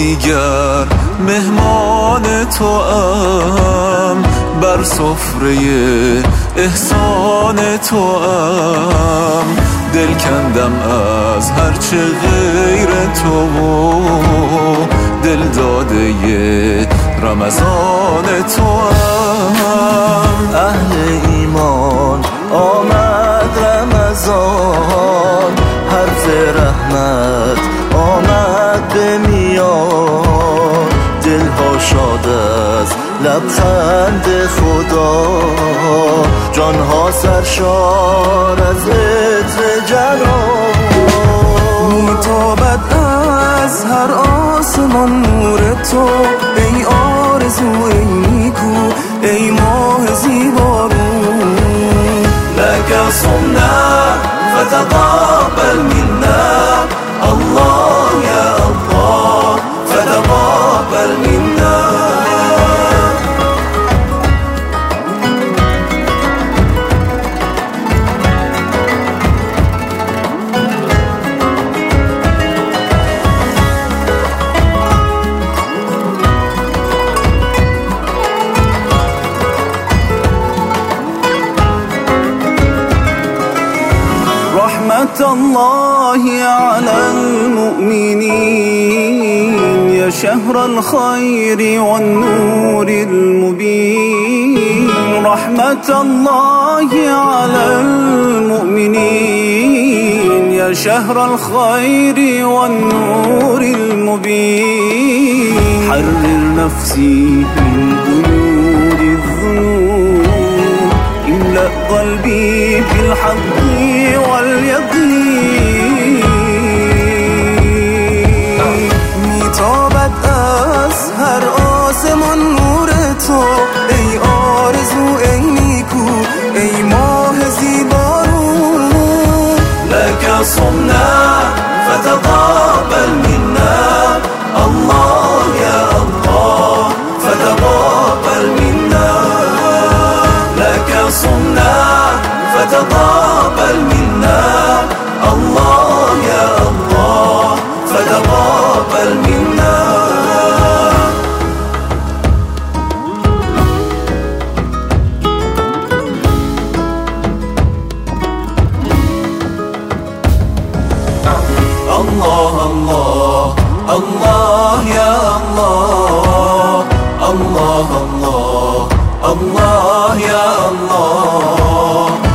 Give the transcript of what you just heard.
دیگر مهمان تو ام، بر سفره احسان تو ام. دل کندم از هرچه غیر تو، دل داده رمضان تو ام. اهل ایمان آمد رمضان، حرف رحمت آمد به میان. دلها شاد از لبخند خدا، جانها سرشار از عطر جنان. میتابد از هر آسمان نور تو، ای آرزو ای نیکو ای ماه زیبارون. لك صمنا فتقبل منا الله يا الله، فتقبل منا. رحمة الله على المؤمنين، يا شهر الخير والنور المبين. رحمة الله على المؤمنين، يا شهر الخير والنور المبين. حرر نفسي من قيود الذنوب، املأ قلبي بالحق واليقين. میتابد از هر آسمان نور تو، ای آرزو ای نیکو ای ماه زیبارون. لك صمنا فتقبل منا الله يا الله، فتقبل منا. لك صمنا فتقبل منا الله يا الله، فتقبل منا. الله الله الله يا الله، الله الله الله يا الله.